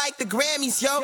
like the Grammys, yo.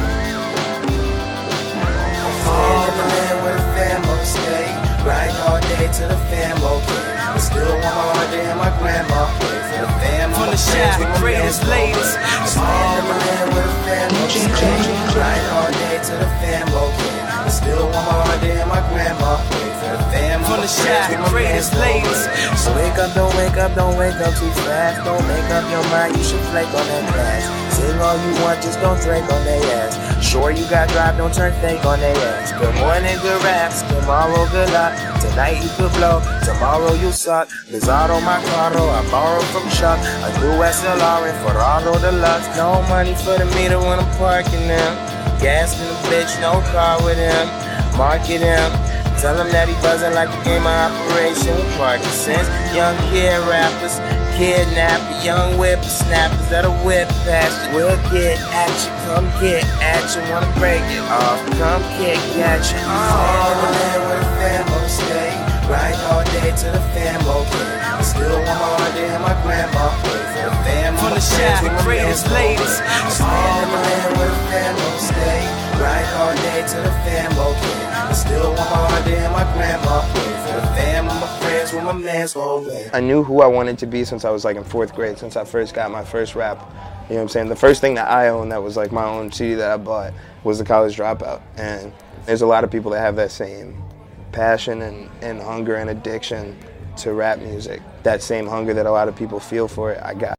Where the famo stay, right all day to the famo play. I still want my heart to hear my grandma play for the famo. From the shaft, the greatest ladies. Where the famo stay, right all day to the famo play. I still want my heart to hear my grandma play for the famo. From the shaft, the greatest ladies. So wake up, don't wake up too fast. Don't make up your mind, you should flake on that glass. Sing all you want, just don't drink on their ass. Sure you got drive, don't turn fake on their ass. Good morning, good raps, tomorrow good luck. Tonight you could blow, tomorrow you suck. Lizardo my carro, I borrowed from Chuck. A new SLR and Ferraro Deluxe. No money for the meter when I'm parking them. Gas in the bitch, no car with him. Market him. Tell him that he buzzing like a game of Operation Parkinson's. Young kid rappers, kidnappers, young whippersnappers that'll whip past you. We'll get at you, come get at you. Wanna break it off, come kick at you. Where the famo stay, right all day to the famo play. I still want my heart to hear my grandma play for the famo. From the shaft, the greatest ladies. Where the famo stay, right all day to the famo play. I still want my heart to hear my grandma play for the fam, my friends, with my man's whole way. I knew who I wanted to be since I was like in 4th grade, since I first got my first rap. You know what I'm saying? The first thing that I owned that was like my own CD that I bought was The College Dropout. And there's a lot of people that have that same passion and hunger and addiction to rap music. That same hunger that a lot of people feel for it, I got.